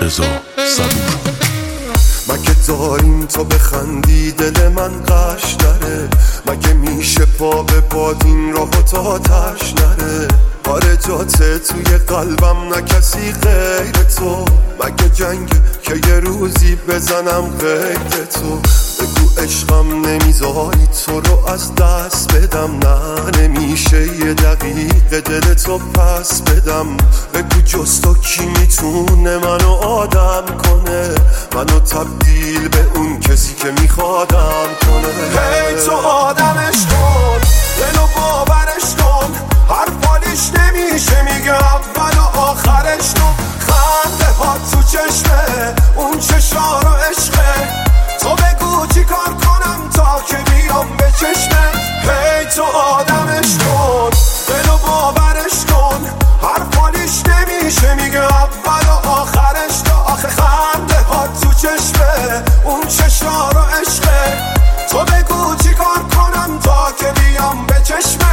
رضا صبور. مگه داریم تو بخندی دل من قش نره؟ مگه میشه پا به باد این راه و تا تش نره؟ آره جاته توی قلبم نه کسی غیر تو. مگه جنگ که یه روزی بزنم غیر تو؟ بگو عشقم نمیذاری تو رو از دست بدم. نه نمیشه یه دقیقه دل تو پس بدم. بگو جز تو کی میتونه منو آدم کنه؟ منو تبدیل به اون کسی که میخوادم کنه. هی تو آدمش کن، دلو باورش کن. حرفانیش نمیشه میگه اول و آخرش کن. خنده ها تو چشمه اون چشا رو عشقه. تو بگو چی کار کنم تا که بیام به چشمه. هی تو آدمش کن، دلو باورش کن. حرفانیش نمیشه میگه اول و آخرش کن. آخه خنده ها تو چشمه اون چشا رو عشقه. تو بگو چی کار کنم تا که بیام به چشمه.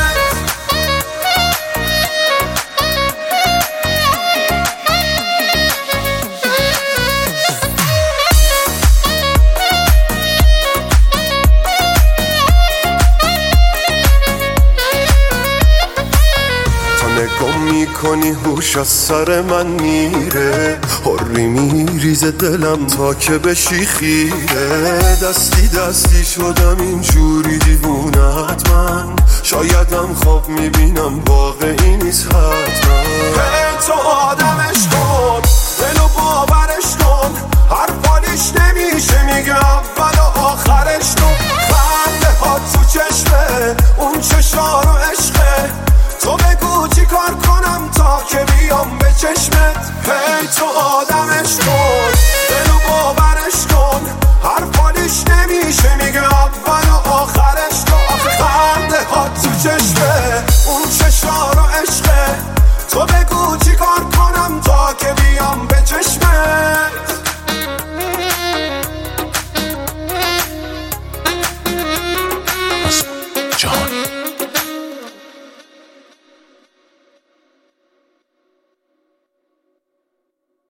نگاه میکنی هوش از سر من میره. حری میریزه دلم تا که بشی خیره. دستی دستی شدم اینجوری دیوونت من. شایدم خواب میبینم واقعی نیست حتما. هی تو آدمش کن، دلو باورش کن. حرفانیش نمیشه میگه اول و آخرش کن. خنده ها تو چشمه اون چشا رو عشقه. تو بگو چی کار کنم تا که بیام به چشمت. هی تو آدمش کن، دلو باورش کن. حرفانیش نمیشه میگه اول و آخرش کن. آخه خنده ها تو چشمه اون چشا رو عشقه. تو بگو چی کار کنم تا که بیام به چشمت.